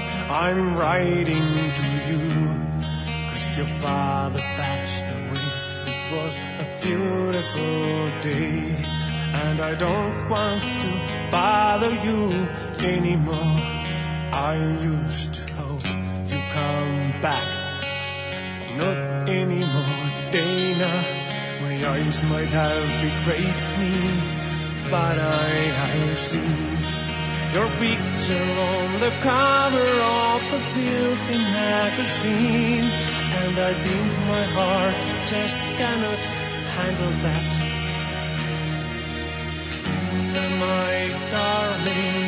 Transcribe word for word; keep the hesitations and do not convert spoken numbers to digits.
I'm writing to you, 'cause your father passed away. It was a beautiful day, and I don't want to bother you anymore. I used to hope you come back, not anymore, Dana. My eyes might have betrayed me, but I have seen your picture on the cover of a filthy magazine, and I think my heart just cannot handle that. Dana, my darling,